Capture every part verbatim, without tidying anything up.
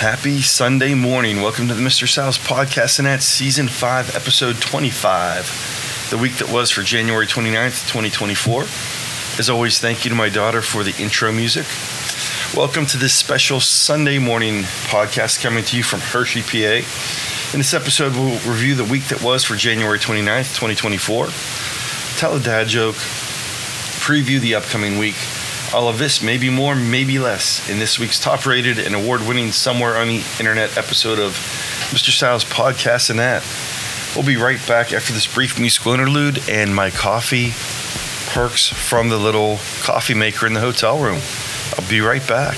Happy Sunday morning. Welcome to the Mister Sal's Podcast and at Season five, Episode twenty-five, the week that was for January twenty-ninth, twenty twenty-four. As always, thank you to my daughter for the intro music. Welcome to this special Sunday morning podcast coming to you from Hershey, P A. In this episode, we'll review the week that was for January twenty-ninth, twenty twenty-four, tell a dad joke, preview the upcoming week. All of this, maybe more, maybe less, in this week's top-rated and award-winning Somewhere on the Internet episode of Mister Sal's Podcast and That. We'll be right back after this brief musical interlude and my coffee perks from the little coffee maker in the hotel room. I'll be right back.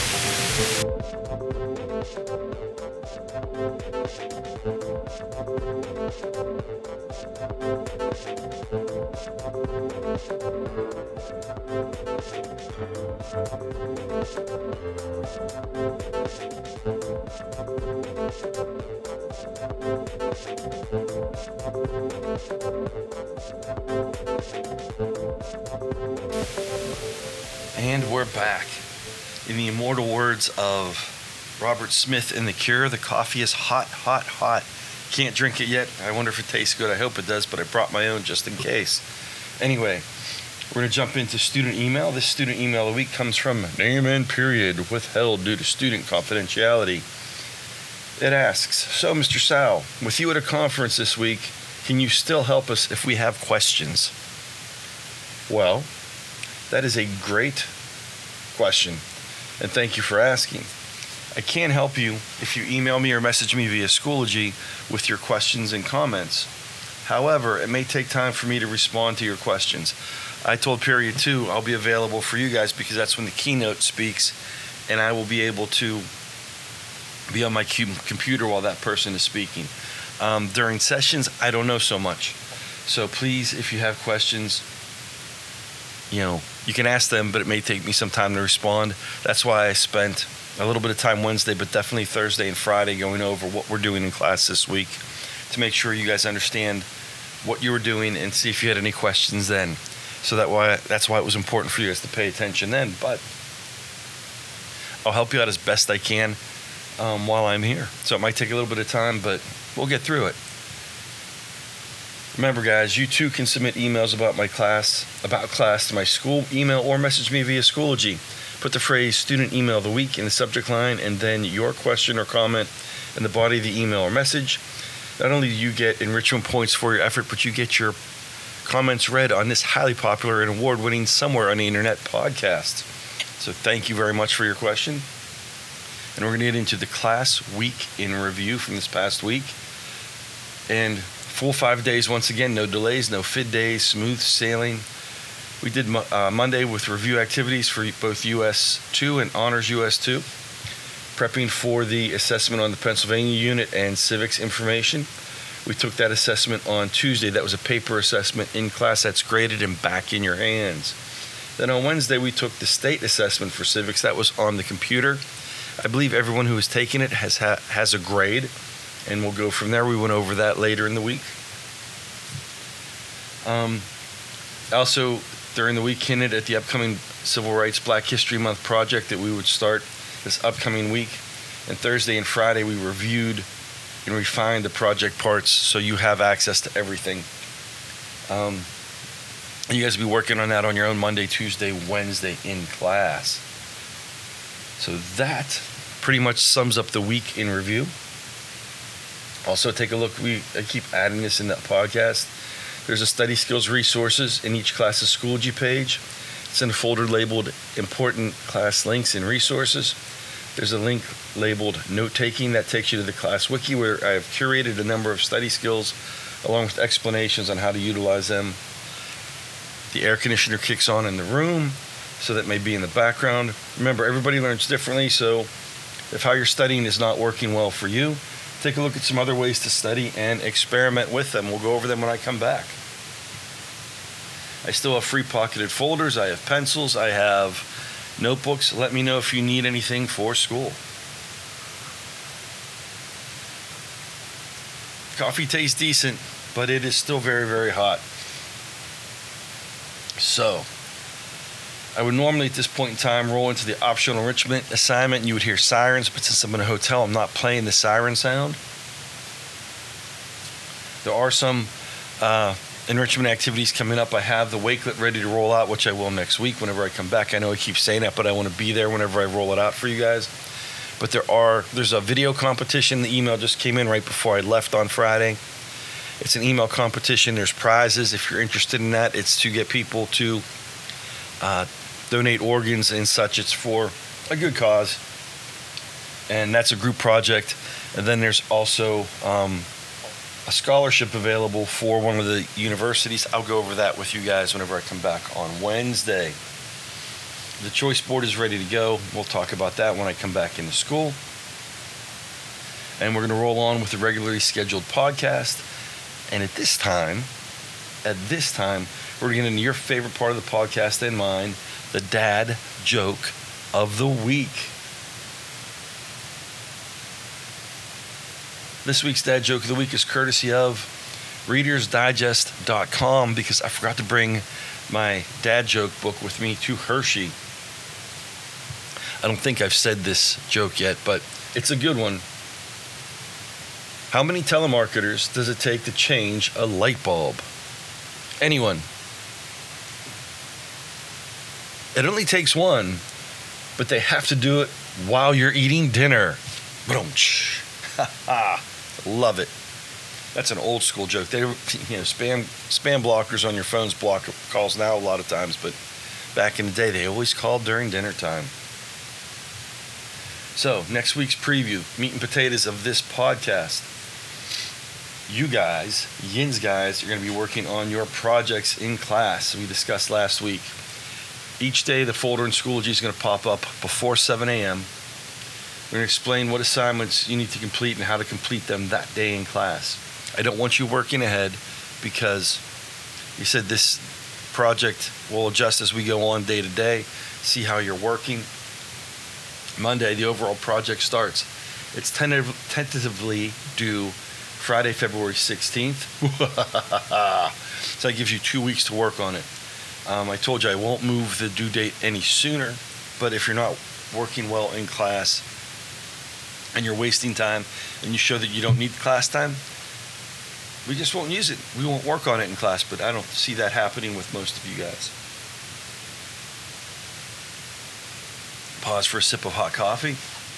And we're back. In the immortal words of Robert Smith in The Cure, the coffee is hot, hot, hot. Can't drink it yet. I wonder if it tastes good. I hope it does, but I brought my own just in case. Anyway, we're going to jump into student email. This student email of the week comes from name and period withheld due to student confidentiality. It asks, so Mister Sal, with you at a conference this week, can you still help us if we have questions? Well, that is a great question, and thank you for asking. I can help you if you email me or message me via Schoology with your questions and comments. However, it may take time for me to respond to your questions. I told Period two I'll be available for you guys because that's when the keynote speaks, and I will be able to be on my computer while that person is speaking. Um, during sessions, I don't know so much. So please, if you have questions, you know, you can ask them, but it may take me some time to respond. That's why I spent a little bit of time Wednesday, but definitely Thursday and Friday going over what we're doing in class this week to make sure you guys understand what you were doing and see if you had any questions then. So that why that's why it was important for you guys to pay attention then. But I'll help you out as best I can um, while I'm here. So it might take a little bit of time, but we'll get through it. Remember, guys, you too can submit emails about my class, about class to my school email or message me via Schoology. Put the phrase student email of the week in the subject line and then your question or comment in the body of the email or message. Not only do you get enrichment points for your effort, but you get your comments read on this highly popular and award-winning Somewhere on the Internet podcast. So thank you very much for your question. And we're going to get into the class week in review from this past week. And full five days once again, no delays, no fid days, smooth sailing. We did uh, Monday with review activities for both U S two and Honors U S two, prepping for the assessment on the Pennsylvania unit and civics information. We took that assessment on Tuesday. That was a paper assessment in class that's graded and back in your hands. Then on Wednesday, we took the state assessment for civics. That was on the computer. I believe everyone who has taken it has ha- has a grade, and we'll go from there. We went over that later in the week. Um, also, during the week, hinted at the upcoming Civil Rights Black History Month project that we would start this upcoming week. And Thursday and Friday, we reviewed and refined the project parts so you have access to everything. Um, you guys will be working on that on your own Monday, Tuesday, Wednesday in class. So that pretty much sums up the week in review. Also, take a look. We I keep adding this in the podcast. There's a study skills resources in each class's Schoology page. It's in a folder labeled important class links and resources. There's a link labeled note-taking that takes you to the class wiki where I have curated a number of study skills along with explanations on how to utilize them. The air conditioner kicks on in the room, so that may be in the background. Remember, everybody learns differently, so if how you're studying is not working well for you, take a look at some other ways to study and experiment with them. We'll go over them when I come back. I still have free pocketed folders. I have pencils. I have notebooks. Let me know if you need anything for school. Coffee tastes decent, but it is still very, very hot. So, I would normally at this point in time roll into the optional enrichment assignment and you would hear sirens, but since I'm in a hotel, I'm not playing the siren sound. There are some uh, enrichment activities coming up. I have the Wakelet ready to roll out, which I will next week whenever I come back. I know I keep saying that, but I want to be there whenever I roll it out for you guys. But there are, there's a video competition. The email just came in right before I left on Friday. It's an email competition. There's prizes. If you're interested in that, it's to get people to uh, donate organs and such. It's for a good cause. And that's a group project. And then there's also um, a scholarship available for one of the universities. I'll go over that with you guys whenever I come back on Wednesday. The choice board is ready to go. We'll talk about that when I come back into school. And we're going to roll on with the regularly scheduled podcast. And at this time, at this time, we're getting into your favorite part of the podcast and mine, the dad joke of the week. This week's dad joke of the week is courtesy of readers digest dot com because I forgot to bring my dad joke book with me to Hershey. I don't think I've said this joke yet, but it's a good one. How many telemarketers does it take to change a light bulb? Anyone? It only takes one, but they have to do it while you're eating dinner. Love it. That's an old school joke. They, you know, spam spam blockers on your phones block calls now a lot of times, but back in the day, they always called during dinner time. So, next week's preview, meat and potatoes of this podcast. You guys, Yins guys, are going to be working on your projects in class. We discussed last week. Each day, the folder in Schoology is going to pop up before seven a.m. We're going to explain what assignments you need to complete and how to complete them that day in class. I don't want you working ahead because you said this project will adjust as we go on day to day, see how you're working. Monday, the overall project starts. It's tentative, tentatively due Friday, February sixteenth. So that gives you two weeks to work on it. Um, I told you I won't move the due date any sooner, but if you're not working well in class and you're wasting time and you show that you don't need class time, we just won't use it. We won't work on it in class, but I don't see that happening with most of you guys. Pause for a sip of hot coffee.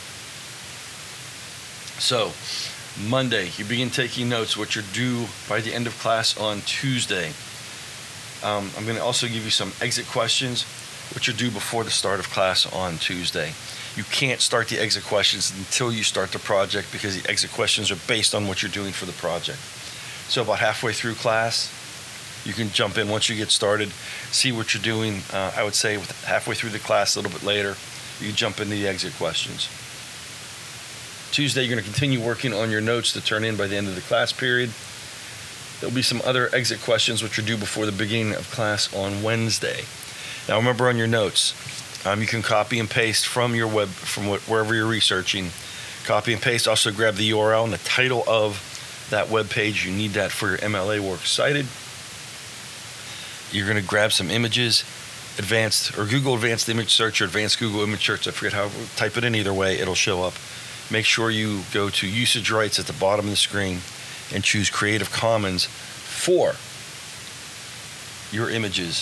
So, Monday, you begin taking notes, which are due by the end of class on Tuesday. Um, I'm going to also give you some exit questions, which are due before the start of class on Tuesday. You can't start the exit questions until you start the project because the exit questions are based on what you're doing for the project. So about halfway through class, you can jump in once you get started, see what you're doing. Uh, I would say with halfway through the class, a little bit later, you jump into the exit questions. Tuesday, you're going to continue working on your notes to turn in by the end of the class period. There'll be some other exit questions which are due before the beginning of class on Wednesday. Now, remember on your notes, um, you can copy and paste from your web, from wherever you're researching. Copy and paste. Also, grab the U R L and the title of that web page. You need that for your M L A Works Cited. You're going to grab some images, advanced or Google Advanced Image Search or Advanced Google Image Search. I forget how. Type it in either way. It'll show up. Make sure you go to usage rights at the bottom of the screen and choose Creative Commons for your images.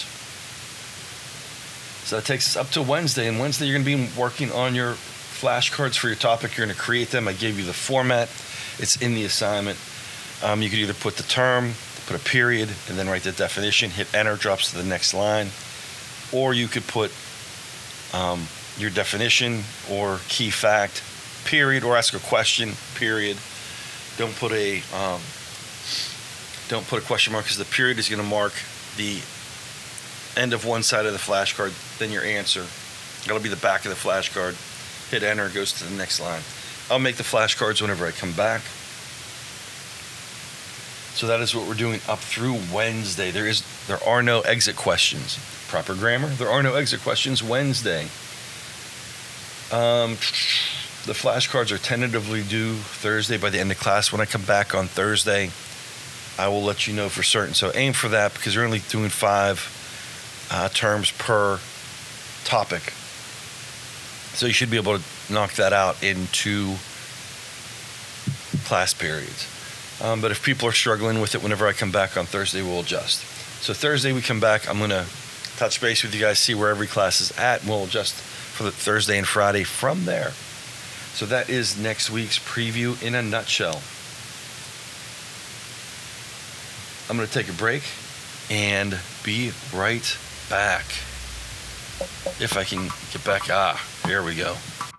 So that takes us up to Wednesday. And Wednesday, you're going to be working on your flashcards for your topic. You're going to create them. I gave you the format. It's in the assignment. Um, you could either put the term, put a period, and then write the definition, hit enter, drops to the next line. Or you could put um, your definition or key fact, period, or ask a question, period. Don't put a um, don't put a question mark because the period is going to mark the end of one side of the flashcard, then your answer. That'll be the back of the flashcard. Hit enter, goes to the next line. I'll make the flashcards whenever I come back. So that is what we're doing up through Wednesday. There is there are no exit questions. Proper grammar. There are no exit questions Wednesday. Um, the flashcards are tentatively due Thursday by the end of class. When I come back on Thursday, I will let you know for certain. So aim for that because you're only doing five uh, terms per topic. So you should be able to knock that out in two class periods. Um, but if people are struggling with it, whenever I come back on Thursday, we'll adjust. So Thursday we come back, I'm going to touch base with you guys, see where every class is at, and we'll adjust for the Thursday and Friday from there. So that is next week's preview in a nutshell. I'm going to take a break and be right back. If I can get back. Ah, here we go.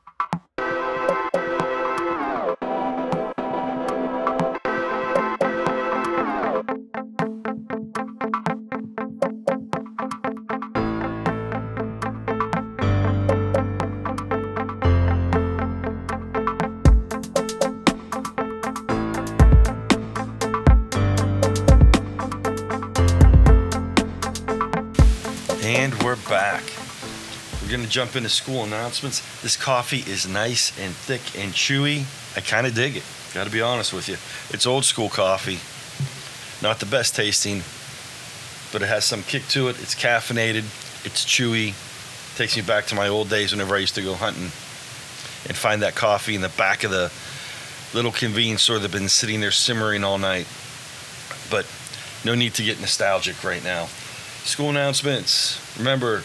And we're back. We're going to jump into school announcements. This coffee is nice and thick and chewy. I kind of dig it. Got to be honest with you. It's old school coffee. Not the best tasting, but it has some kick to it. It's caffeinated. It's chewy. Takes me back to my old days whenever I used to go hunting and find that coffee in the back of the little convenience store that's been sitting there simmering all night. But no need to get nostalgic right now. School announcements. Remember,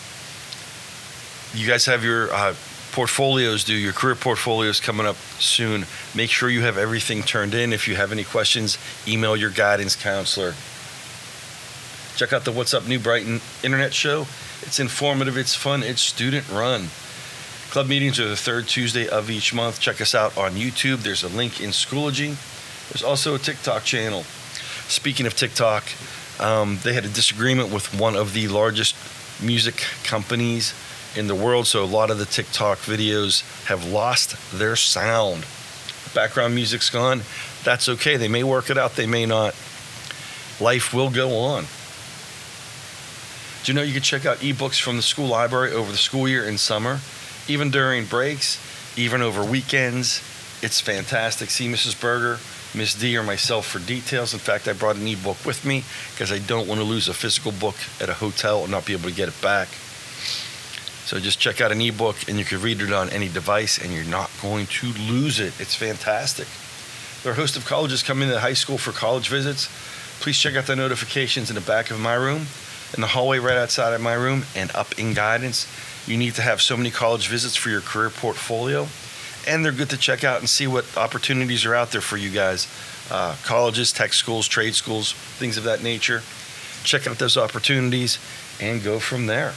you guys have your uh, portfolios due, your career portfolios coming up soon. Make sure you have everything turned in. If you have any questions, email your guidance counselor. Check out the What's Up New Brighton internet show. It's informative, it's fun, it's student run. Club meetings are the third Tuesday of each month. Check us out on YouTube. There's a link in Schoology. There's also a TikTok channel. Speaking of TikTok, um, they had a disagreement with one of the largest music companies in the world, so a lot of the TikTok videos have lost their sound. Background music's gone. That's okay. They may work it out, they may not. Life will go on. Do you know you can check out ebooks from the school library over the school year and summer, even during breaks, even over weekends? It's fantastic. See Missus Berger, Miss D, or myself for details. In fact, I brought an ebook with me because I don't want to lose a physical book at a hotel and not be able to get it back. So just check out an ebook and you can read it on any device and you're not going to lose it. It's fantastic. There are a host of colleges coming to the high school for college visits. Please check out the notifications in the back of my room, in the hallway right outside of my room, and up in guidance. You need to have so many college visits for your career portfolio, and they're good to check out and see what opportunities are out there for you guys. Uh, colleges, tech schools, trade schools, things of that nature. Check out those opportunities and go from there.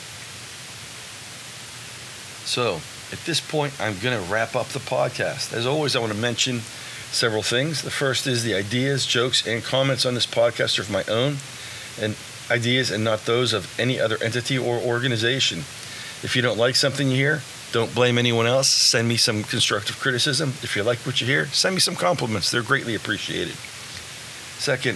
So at this point, I'm going to wrap up the podcast. As always, I want to mention several things. The first is the ideas, jokes, and comments on this podcast are of my own and ideas and not those of any other entity or organization. If you don't like something you hear, don't blame anyone else. Send me some constructive criticism. If you like what you hear, send me some compliments. They're greatly appreciated. Second,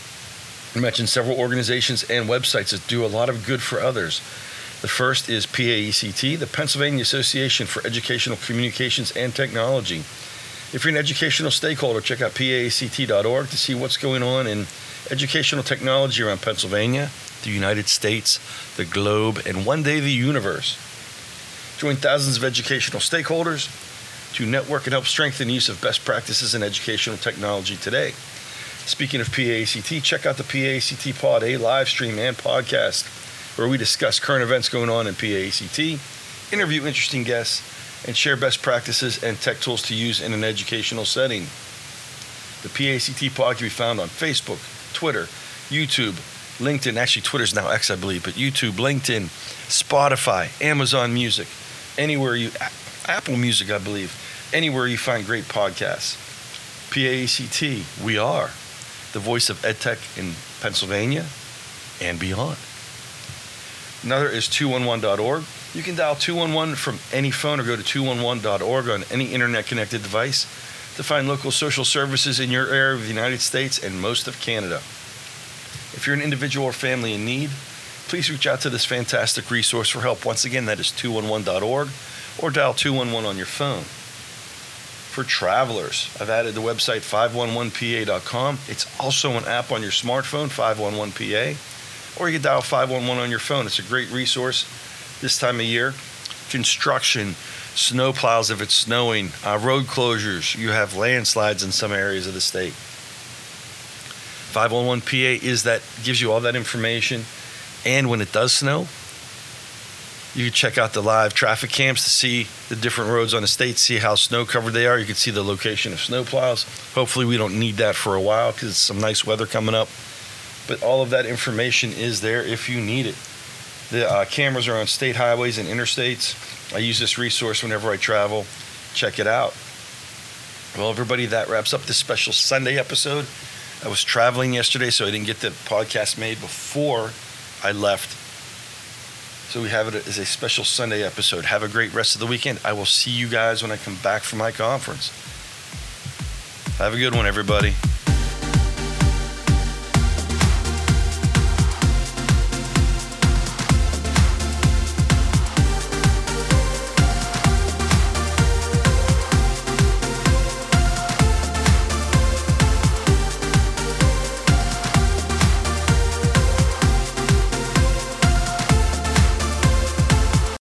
I mentioned several organizations and websites that do a lot of good for others. The first is P A E C T, the Pennsylvania Association for Educational Communications and Technology. If you're an educational stakeholder, check out P A E C T dot org to see what's going on in educational technology around Pennsylvania, the United States, the globe, and one day the universe. Join thousands of educational stakeholders to network and help strengthen the use of best practices in educational technology today. Speaking of P A E C T, check out the P A E C T Pod, a live stream and podcast where we discuss current events going on in P A E C T, interview interesting guests, and share best practices and tech tools to use in an educational setting. The P A E C T Pod can be found on Facebook, Twitter, YouTube, LinkedIn. Actually, Twitter's now X, I believe, but YouTube, LinkedIn, Spotify, Amazon Music, anywhere you, Apple Music, I believe, anywhere you find great podcasts. P A E C T, we are the voice of EdTech in Pennsylvania and beyond. Another is two one one dot org. You can dial two one one from any phone or go to two one one dot org on any internet-connected device to find local social services in your area of the United States and most of Canada. If you're an individual or family in need, please reach out to this fantastic resource for help. Once again, that is two one one dot org or dial two one one on your phone. For travelers, I've added the website five one one P A dot com. It's also an app on your smartphone, five one one P A, or you can dial five one one on your phone. It's a great resource this time of year. Construction, snow plows if it's snowing, uh, road closures. You have landslides in some areas of the state. five one one P A is that gives you all that information. And when it does snow, you can check out the live traffic cams to see the different roads on the state, see how snow covered they are. You can see the location of snow plows. Hopefully we don't need that for a while because it's some nice weather coming up. But all of that information is there if you need it. The uh, cameras are on state highways and interstates. I use this resource whenever I travel. Check it out. Well, everybody, that wraps up this special Sunday episode. I was traveling yesterday, so I didn't get the podcast made before I left. So we have it as a special Sunday episode. Have a great rest of the weekend. I will see you guys when I come back from my conference. Have a good one, everybody.